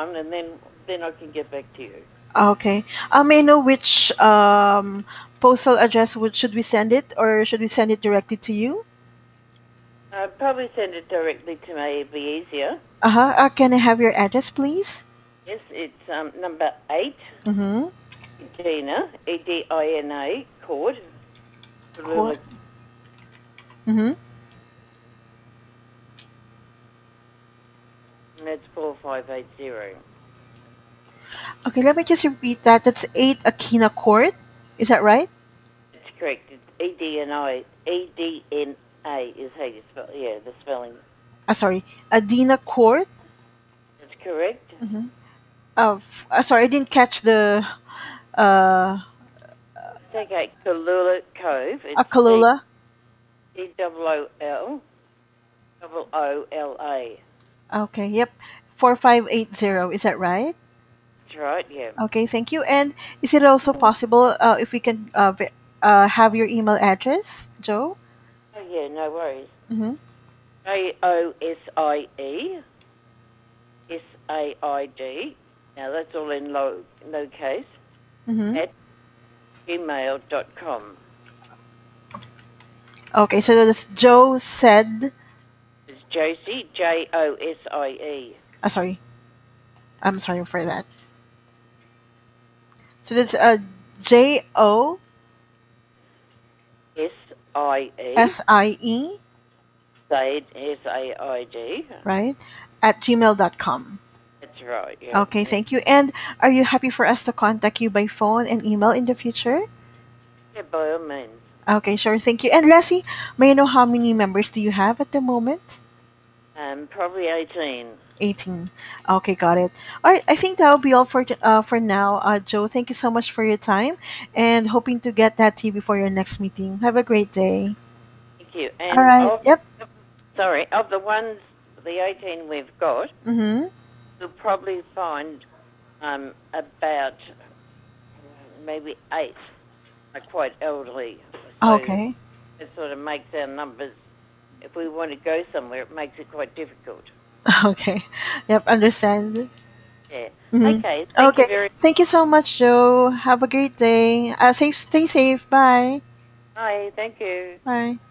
one, and then I can get back to you. Okay. May I know which postal address would should we send it, or should we send it directly to you? Probably send it directly to me. It'd be easier. Uh-huh. Can I have your address, please? Yes, it's number 8, Mm-hmm. Edina, Edina Court, Court. Tallulah, Mm-hmm. and that's 4580. Okay, let me just repeat that. That's 8 Aquina Court. Is that right? That's correct. It's EDNI. EDNA is how you spell. Yeah, the spelling. Sorry. Adina Court. That's correct. Mm-hmm. Sorry, I didn't catch the uh, It's okay. Tallulah Cove. It's Kalula. Coolla. Okay, yep. 4580. Is that right? That's right. Yeah. Okay, thank you. And is it also possible if we can have your email address, Joe? Oh yeah. No worries. Mm-hmm. JOSIESAID. Now that's all in low case Mm-hmm. at gmail.com. Okay, so that's Joe said. It's Josie, JOSIE. Sorry, I'm sorry for that. So that's JO SIE, SIE, Said, SAID. right? At gmail.com. That's right, yeah. Okay, thank you. And are you happy for us to contact you by phone and email in the future? Yeah, by all means. Okay, sure. Thank you. And lastly, may I know how many members do you have at the moment? Probably 18. 18. Okay, got it. All right, I think that'll be all for now. Joe, thank you so much for your time and hoping to get that to you before your next meeting. Have a great day. Thank you. All And right. Yep. of the ones, the 18 we've got, Mm-hmm. you'll probably find about maybe 8 are quite elderly. So Okay. it sort of makes our numbers, if we want to go somewhere, it makes it quite difficult. Okay. Yep, understand. Yeah. Mm-hmm. Okay. Thank you Okay. very Thank you so much, Joe. Have a great day. Stay safe. Bye. much. Bye. Thank you. Bye.